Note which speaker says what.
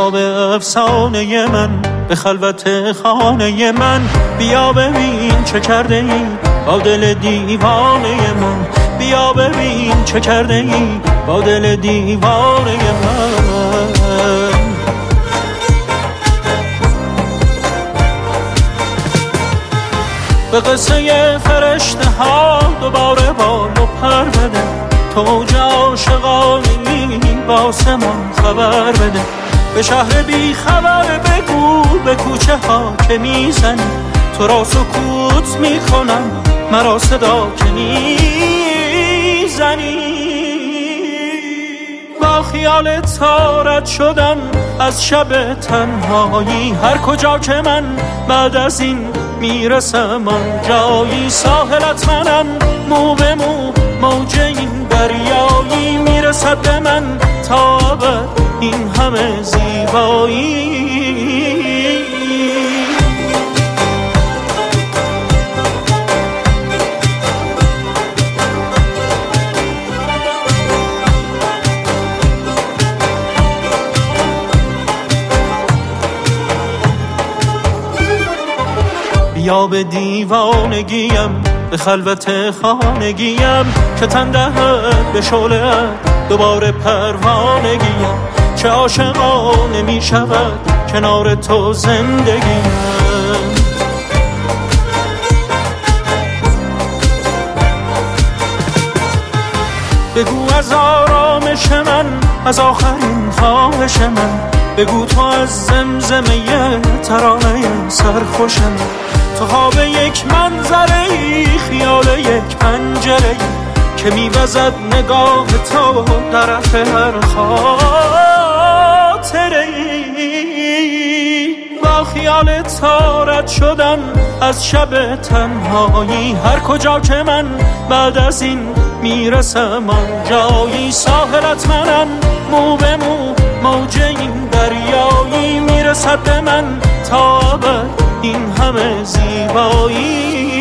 Speaker 1: بیا به افسانه من، به خلوت خانه من. بیا ببین چه کرده ای با دل دیوانه من. بیا ببین چه کرده ای با دل دیوانه من. به قصه فرشته ها دوباره بال و پر بده. تو موج عاشقانه‌ای با آسمان خبر بده. به شهر بی خبر بگو به کوچه ها که میزنی. تو را سکوت میکنم مرا صدا که میزنی. با خیال تارت شدم از شب تنهایی. هر کجا که من بعد از این میرسم آنجایی. ساحلت منم مو به مو موج این دریایی. میرسد به من تا ابد این همه زیبایی. بیا به دیوانگیم، به خلوت خانگیم، که تن دهد به شعله‌ات دوباره پروانگیم. چه عاشقانه می شود کنار تو زندگیم. بگو از آرامش من، از آخرین خواهش من. بگو تو از زمزمه ترانه سرخوش من. تو خواب یک منظره ای، خیال یک پنجره ای، که میوزد نگاه تو در رفت هر خاطره ای. با خیال تارت شدم از شب تنهایی. هر کجا که من بعد از این میرسم آنجایی. ساحلت منم مو به مو موج این دریایی. میرسد به من تا ابد این همه زیبایی.